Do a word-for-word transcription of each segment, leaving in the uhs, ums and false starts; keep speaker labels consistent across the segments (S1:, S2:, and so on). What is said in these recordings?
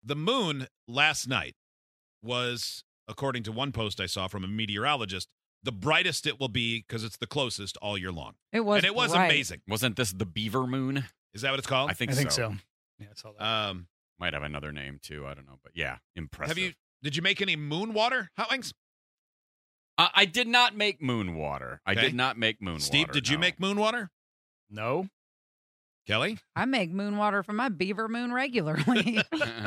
S1: the moon last night was, according to one post I saw from a meteorologist, the brightest it will be because it's the closest all year long.
S2: It was
S1: And it was
S2: bright.
S1: amazing.
S3: Wasn't this the beaver moon?
S1: Is that what it's called?
S3: I think
S4: I
S3: so.
S4: think so. Yeah, I saw that.
S1: Um,
S3: Might have another name too. I don't know, but yeah, impressive.
S1: have you? Did you make any moon water, Hot Wings?
S3: Uh, I did not make moon water. I
S1: Okay.
S3: did not make moon
S1: Steve,
S3: water.
S1: did you
S3: no.
S1: make moon water?
S4: No.
S1: Kelly?
S2: I make moon water from my beaver moon regularly.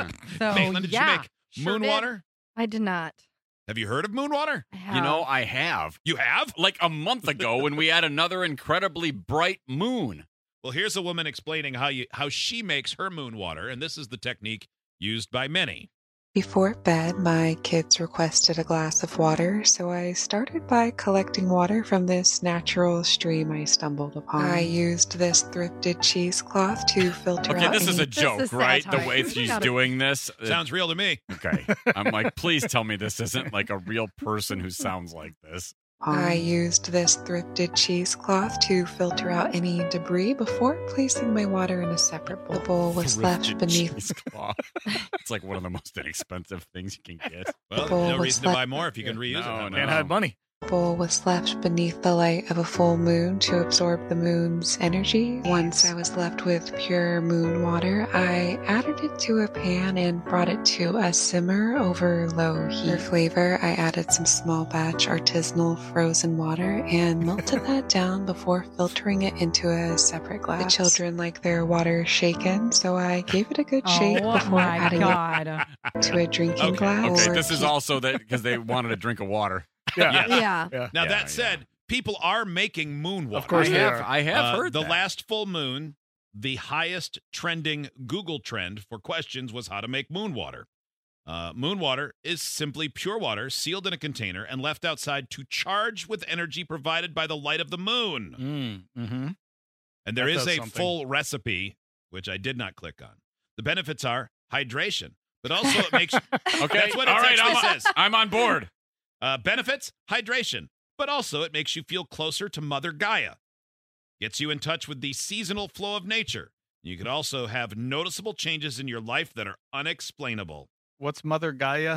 S2: so
S1: Maitland, did
S2: yeah,
S1: you make
S2: sure
S1: moon
S2: did.
S1: water?
S5: I did not.
S1: Have you heard of moon water?
S5: I have.
S3: You know, I have.
S1: You have?
S3: Like a month ago when we had another incredibly bright moon.
S1: Well, here's a woman explaining how you how she makes her moon water, and this is the technique used by many.
S6: Before bed, my kids requested a glass of water, so I started by collecting water from this natural stream I stumbled upon. I used this thrifted cheesecloth to filter
S3: Okay,
S6: out
S3: this is a
S6: any-
S3: joke,
S5: is
S3: right? The
S5: satire.
S3: way
S5: You
S3: she's
S5: gotta-
S3: doing this. Uh,
S1: Sounds real to me.
S3: okay. I'm like, please tell me this isn't like a real person who sounds like this.
S6: I used this thrifted cheesecloth to filter out any debris before placing my water in a separate bowl. The bowl was left
S3: Thrifted
S6: beneath.
S3: cheesecloth. It's like one of the most inexpensive things you can get.
S1: Well,
S6: bowl
S1: no
S6: was
S1: reason to
S6: left-
S1: buy more if you can reuse
S3: No,
S1: it.
S3: no.
S4: And had money.
S6: The bowl was left beneath the light of a full moon to absorb the moon's energy. Once I was left with pure moon water, I added it to a pan and brought it to a simmer over low heat. For flavor, I added some small batch artisanal frozen water and melted that down before filtering it into a separate glass. The children like their water shaken, so I gave it a good shake
S2: Oh
S6: before
S2: my
S6: adding
S2: God.
S6: it to a drinking
S1: Okay,
S6: glass.
S3: Okay,
S6: or
S3: this is
S6: keep-
S3: also that because they wanted a drink of water.
S4: Yeah.
S1: Yes.
S5: Yeah.
S4: Yeah.
S1: Now,
S3: Yeah,
S1: that
S3: yeah.
S1: said, people are making moon water.
S4: Of course
S3: I
S4: they
S3: have,
S4: are.
S3: I have
S1: Uh,
S3: heard
S1: the
S3: that.
S1: last full moon, the highest trending Google trend for questions was how to make moon water. Uh, moon water is simply pure water sealed in a container and left outside to charge with energy provided by the light of the moon.
S4: Mm, mm-hmm.
S1: And there
S4: That
S1: is
S4: does
S1: a
S4: something.
S1: full recipe, which I did not click on. The benefits are hydration, but also it makes
S3: Okay,
S1: That's what it
S3: all right,
S1: actually
S3: I'm,
S1: says.
S3: I'm on board.
S1: uh, benefits, hydration, but also it makes you feel closer to Mother Gaia. Gets you in touch with the seasonal flow of nature. You could also have noticeable changes in your life that are unexplainable.
S4: What's Mother Gaia?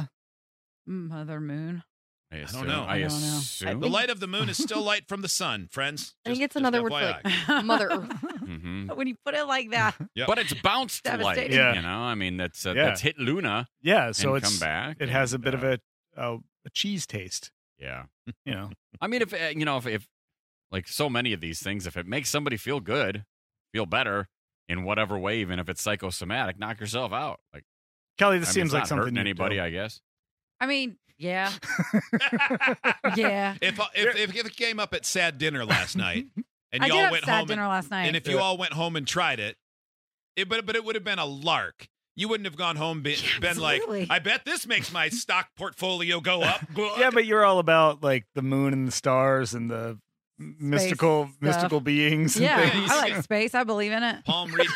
S2: Mother Moon.
S3: I,
S1: don't know.
S3: I,
S2: I don't know.
S3: assume.
S1: The light of the moon is still light from the sun, friends.
S5: I think
S1: Just-
S5: it's
S1: just
S5: another word
S1: F Y
S5: for
S1: I.
S5: like Mother Earth.
S3: Mhm.
S2: When you put it like that,
S1: Yep.
S3: But it's bounced light.
S2: Devastating.
S4: Yeah.
S3: You know, I mean, that's uh,
S4: Yeah.
S3: that's hit Luna
S4: Yeah, so
S3: and
S4: it's
S3: come back.
S4: it has a
S3: and,
S4: bit of
S3: uh,
S4: a, a a cheese taste.
S3: yeah.
S4: You know.
S3: I mean, if uh, you know, if, if like so many of these things, if it makes somebody feel good, feel better in whatever way, even if it's psychosomatic, knock yourself out. Like
S4: Kelly, this
S3: I mean,
S4: seems
S3: it's
S4: like
S3: not
S4: something
S3: hurting
S4: you'd
S3: anybody,
S4: do.
S3: I guess.
S2: I mean, yeah, yeah.
S1: If, if, if it came up at sad dinner last night and
S2: I
S1: you
S2: did
S1: all
S2: have
S1: went
S2: sad
S1: home
S2: dinner
S1: and,
S2: last night.
S1: and if you
S4: Yeah.
S1: all went home and tried it, it but, but it would have been a lark. You wouldn't have gone home be, been like,
S2: Absolutely.
S1: I bet this makes my stock portfolio go up.
S4: Yeah, but you're all about like the moon and the stars and the mystical
S2: stuff.
S4: mystical beings and
S2: yeah,
S4: things.
S2: I like space. I believe in it.
S1: Palm read.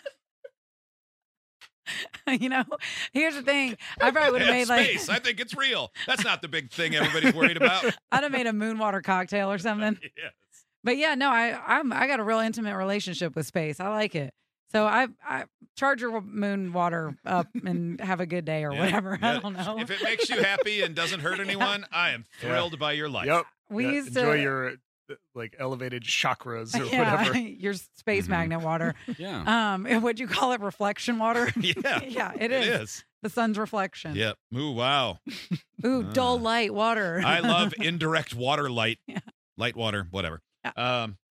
S2: You know, here's the thing. I probably would have made like
S1: Space. I think it's real. That's not the big thing everybody's worried about.
S2: I'd have made a moon water cocktail or something.
S1: Yes.
S2: But yeah, no, I I'm I got a real intimate relationship with space. I like it. So I I charge your moon water up and have a good day or
S1: Yeah,
S2: whatever.
S1: yeah.
S2: I don't know.
S1: If it makes you happy and doesn't hurt anyone, I am
S4: Yeah.
S1: thrilled by your life.
S4: Yep.
S2: we
S4: Yeah,
S2: used
S4: enjoy
S2: to
S4: your uh, like elevated chakras or
S2: yeah,
S4: whatever.
S2: your space
S3: Mhm.
S2: magnet water.
S3: Yeah.
S2: Um, and would you call it reflection water?
S1: Yeah.
S2: yeah, it
S1: It
S2: is.
S1: is.
S2: The sun's reflection.
S1: Yep. Ooh, wow.
S2: Ooh,
S1: Ah.
S2: dull light water.
S1: I love indirect water light.
S2: Yeah.
S1: Light water, whatever.
S2: Yeah.
S1: Um,